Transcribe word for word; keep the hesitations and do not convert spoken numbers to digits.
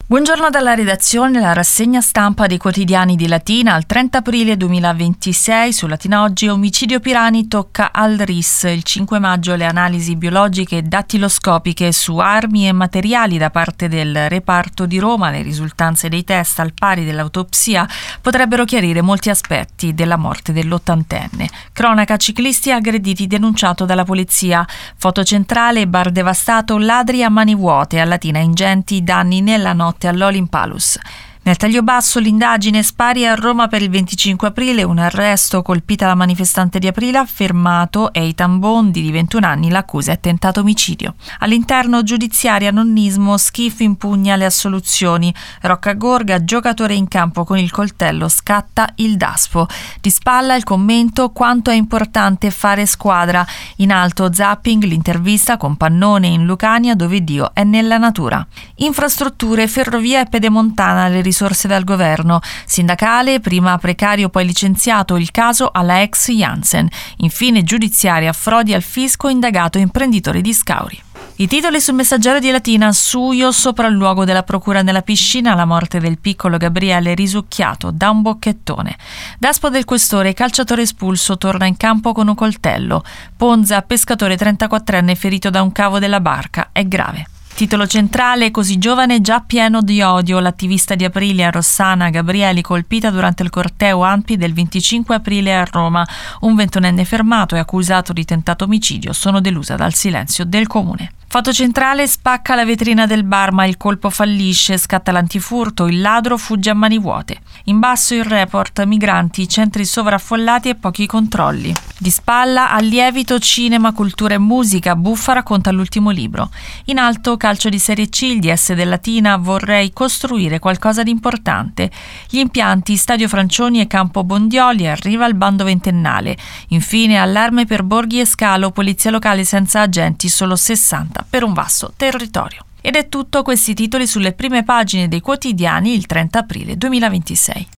Buongiorno dalla redazione, la rassegna stampa dei quotidiani di Latina al trenta aprile duemilaventisei. Su Latina Oggi, omicidio Pirani tocca al R I S. Il cinque maggio le analisi biologiche e dattiloscopiche su armi e materiali da parte del reparto di Roma, le risultanze dei test al pari dell'autopsia potrebbero chiarire molti aspetti della morte dell'ottantenne. Cronaca, ciclisti aggrediti, denunciato dalla polizia. Foto centrale, bar devastato, ladri a mani vuote. A Latina ingenti danni nella notte all'Olimpalus. Nel taglio basso l'indagine, spari a Roma per il venticinque aprile, un arresto, colpita la manifestante di Aprila, fermato Eitan Bondi di ventuno anni, l'accusa è tentato omicidio. All'interno giudiziaria, nonnismo, Schif impugna le assoluzioni, Rocca Gorga, giocatore in campo con il coltello, scatta il Daspo. Di spalla il commento, quanto è importante fare squadra. In alto zapping, l'intervista con Pannone in Lucania dove Dio è nella natura. Infrastrutture, ferrovia e pedemontana, le risorse dal governo. Sindacale, prima precario poi licenziato, il caso alla ex Janssen. Infine giudiziaria, frodi al fisco, indagato imprenditore di Scauri. I titoli sul Messaggero di Latina: Suio, sopralluogo della procura nella piscina, la morte del piccolo Gabriele risucchiato da un bocchettone. Daspo del questore, calciatore espulso, torna in campo con un coltello. Ponza, pescatore trentaquattrenne ferito da un cavo della barca, è grave. Titolo centrale: così giovane già pieno di odio, l'attivista di Aprilia Rossana Gabrieli colpita durante il corteo A N P I del venticinque aprile a Roma. Un ventunenne fermato e accusato di tentato omicidio, sono delusa dal silenzio del comune. Foto centrale: spacca la vetrina del bar ma il colpo fallisce, scatta l'antifurto, il ladro fugge a mani vuote. In basso il report: migranti, centri sovraffollati e pochi controlli. Di spalla: al lievito, cinema, cultura e musica, Buffa racconta l'ultimo libro. In alto calcio di Serie C, il D S del Latina: vorrei costruire qualcosa di importante. Gli impianti, Stadio Francioni e Campo Bondioli, arriva il bando ventennale. Infine allarme per Borghi e Scalo, polizia locale senza agenti, solo sessanta per un vasto territorio. Ed è tutto, questi titoli sulle prime pagine dei quotidiani il trenta aprile duemilaventisei.